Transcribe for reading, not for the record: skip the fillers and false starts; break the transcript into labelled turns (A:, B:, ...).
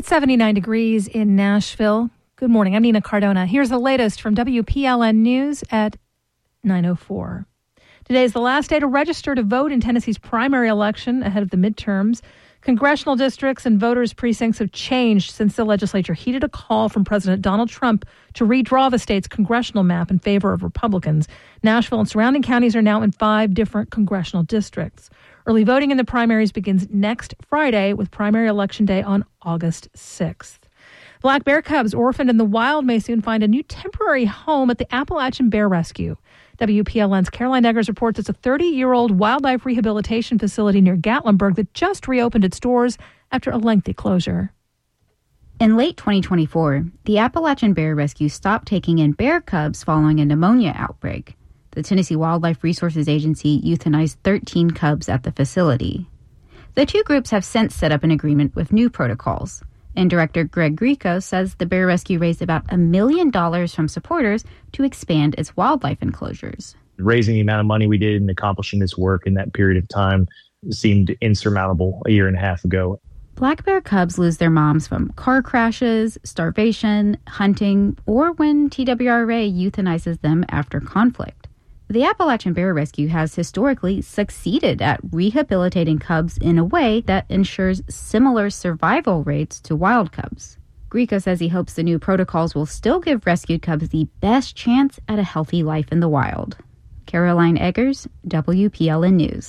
A: It's 79 degrees in Nashville. Good morning. I'm Nina Cardona. Here's the latest from WPLN News at 9:04. Today is the last day to register to vote in Tennessee's primary election ahead of the midterms. Congressional districts and voters' precincts have changed since the legislature heeded a call from President Donald Trump to redraw the state's congressional map in favor of Republicans. Nashville and surrounding counties are now in 5 different congressional districts. Early voting in the primaries begins next Friday, with primary election day on August 6th. Black bear cubs orphaned in the wild may soon find a new temporary home at the Appalachian Bear Rescue. WPLN's Caroline Eggers reports it's a 30-year-old wildlife rehabilitation facility near Gatlinburg that just reopened its doors after a lengthy closure.
B: In late 2024, the Appalachian Bear Rescue stopped taking in bear cubs following a pneumonia outbreak. The Tennessee Wildlife Resources Agency euthanized 13 cubs at the facility. The two groups have since set up an agreement with new protocols. And Director Greg Greco says the Bear Rescue raised about $1 million from supporters to expand its wildlife enclosures.
C: Raising the amount of money we did and accomplishing this work in that period of time seemed insurmountable a year and a half ago.
B: Black bear cubs lose their moms from car crashes, starvation, hunting, or when TWRA euthanizes them after conflict. The Appalachian Bear Rescue has historically succeeded at rehabilitating cubs in a way that ensures similar survival rates to wild cubs. Greco says he hopes the new protocols will still give rescued cubs the best chance at a healthy life in the wild. Caroline Eggers, WPLN News.